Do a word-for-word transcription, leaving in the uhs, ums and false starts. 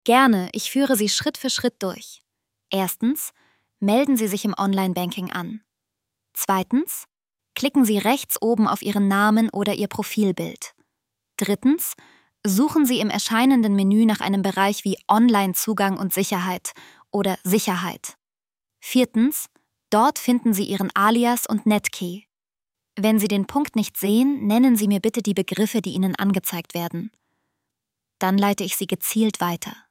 Gerne, ich führe Sie Schritt für Schritt durch. Erstens, melden Sie sich im Online-Banking an. Zweitens, klicken Sie rechts oben auf Ihren Namen oder Ihr Profilbild. Drittens, suchen Sie im erscheinenden Menü nach einem Bereich wie Online-Zugang und Sicherheit oder Sicherheit. Viertens, dort finden Sie Ihren Alias und Netkey. Wenn Sie den Punkt nicht sehen, nennen Sie mir bitte die Begriffe, die Ihnen angezeigt werden. Dann leite ich Sie gezielt weiter.